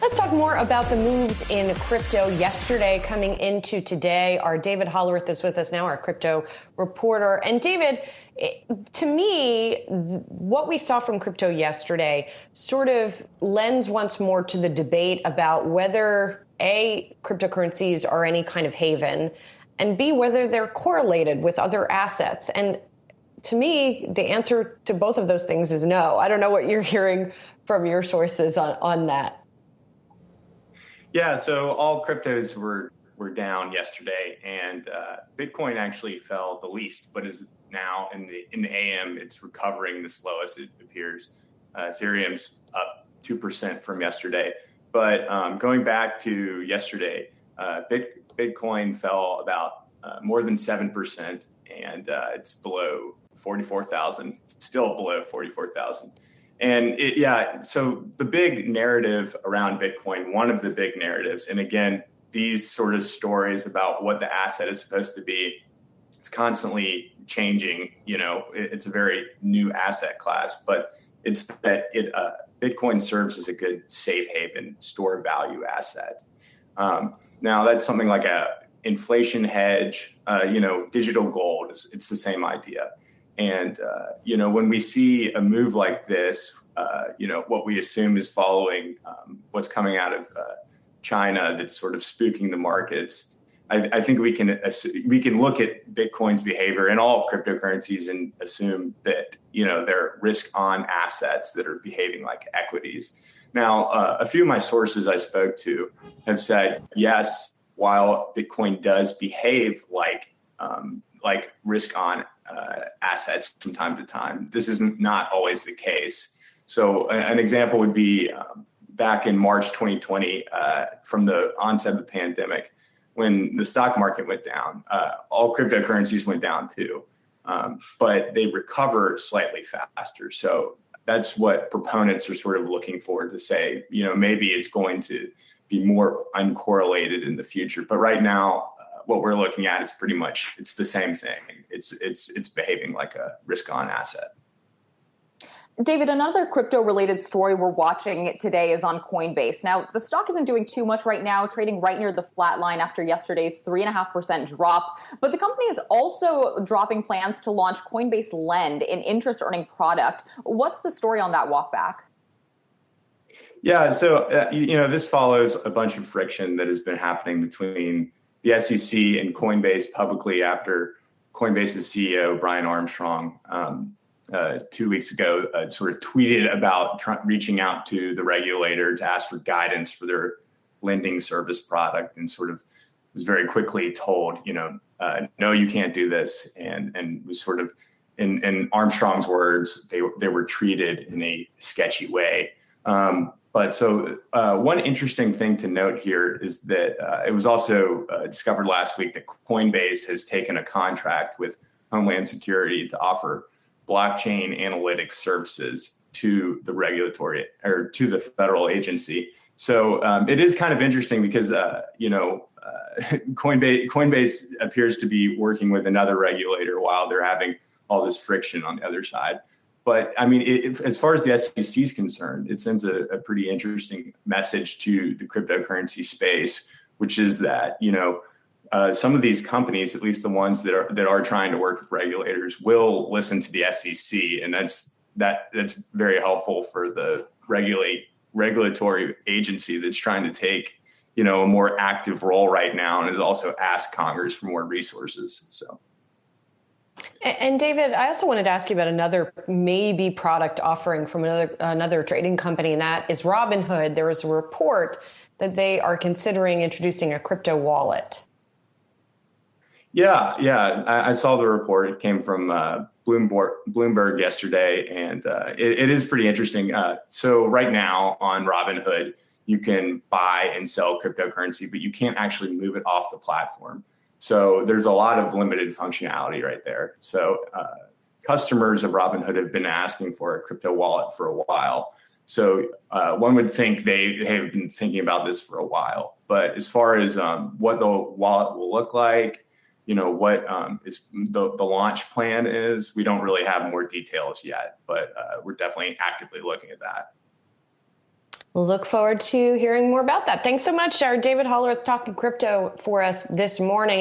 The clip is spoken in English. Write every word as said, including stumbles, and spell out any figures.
Let's talk more about the moves in crypto yesterday coming into today. Our David Hollerith is with us now, our crypto reporter. And David, to me, what we saw from crypto yesterday sort of lends once more to the debate about whether A, cryptocurrencies are any kind of haven, and B, whether they're correlated with other assets. And to me, the answer to both of those things is no. I don't know what you're hearing from your sources on, on that. Yeah, so all cryptos were were down yesterday, and uh, Bitcoin actually fell the least, but is now in the in the A M, it's recovering the slowest, it appears. Uh, Ethereum's up two percent from yesterday. But um, going back to yesterday, uh, Bit, Bitcoin fell about uh, more than seven percent, and uh, it's below forty-four thousand, still below forty-four thousand. And it, yeah, so the big narrative around Bitcoin, one of the big narratives, and again, these sort of stories about what the asset is supposed to be, it's constantly changing. You know, it, it's a very new asset class, but it's that it uh, Bitcoin serves as a good safe haven, store value asset. Um, now, that's something like a inflation hedge. Uh, you know, digital gold is it's the same idea. And, uh, you know, when we see a move like this, uh, you know, what we assume is following um, what's coming out of uh, China that's sort of spooking the markets. I, I think we can we can look at Bitcoin's behavior and all cryptocurrencies and assume that, you know, they're risk on assets that are behaving like equities. Now, uh, a few of my sources I spoke to have said, yes, while Bitcoin does behave like um, like risk on uh, assets from time to time, this is not always the case. So an example would be um, back in March twenty twenty, uh, from the onset of the pandemic, when the stock market went down, uh, all cryptocurrencies went down too, um, but they recover slightly faster. So that's what proponents are sort of looking for to say, you know, maybe it's going to be more uncorrelated in the future. But right now, what we're looking at is pretty much, it's the same thing. It's it's it's behaving like a risk-on asset. David, another crypto-related story we're watching today is on Coinbase. Now, the stock isn't doing too much right now, trading right near the flat line after yesterday's three point five percent drop. But the company is also dropping plans to launch Coinbase Lend, an interest-earning product. What's the story on that walk back? Yeah, so, uh, you know, this follows a bunch of friction that has been happening between the S E C and Coinbase publicly after Coinbase's C E O, Brian Armstrong, um, uh, two weeks ago, uh, sort of tweeted about tr- reaching out to the regulator to ask for guidance for their lending service product, and sort of was very quickly told, you know, uh, no, you can't do this. And, and was sort of, in, in Armstrong's words, they, they were treated in a sketchy way. Um, But so uh, one interesting thing to note here is that uh, it was also uh, discovered last week that Coinbase has taken a contract with Homeland Security to offer blockchain analytics services to the regulatory or to the federal agency. So um, it is kind of interesting because, uh, you know, uh, Coinbase, Coinbase appears to be working with another regulator while they're having all this friction on the other side. But I mean, it, it, as far as the S E C is concerned, it sends a, a pretty interesting message to the cryptocurrency space, which is that, you know, uh, some of these companies, at least the ones that are that are trying to work with regulators, will listen to the S E C, and that's that that's very helpful for the regulate regulatory agency that's trying to take, you know, a more active role right now, and has also asked Congress for more resources. So. And David, I also wanted to ask you about another maybe product offering from another another trading company, and that is Robinhood. There was a report that they are considering introducing a crypto wallet. Yeah, yeah, I, I saw the report. It came from uh, Bloomberg, Bloomberg yesterday, and uh, it, it is pretty interesting. Uh, so right now on Robinhood, you can buy and sell cryptocurrency, but you can't actually move it off the platform. So there's a lot of limited functionality right there. So uh, customers of Robinhood have been asking for a crypto wallet for a while. So uh, one would think they, they have been thinking about this for a while. But as far as um, what the wallet will look like, you know, what um, is the, the launch plan is, we don't really have more details yet, but uh, we're definitely actively looking at that. Look forward to hearing more about that. Thanks so much, our David Hollerith talking crypto for us this morning.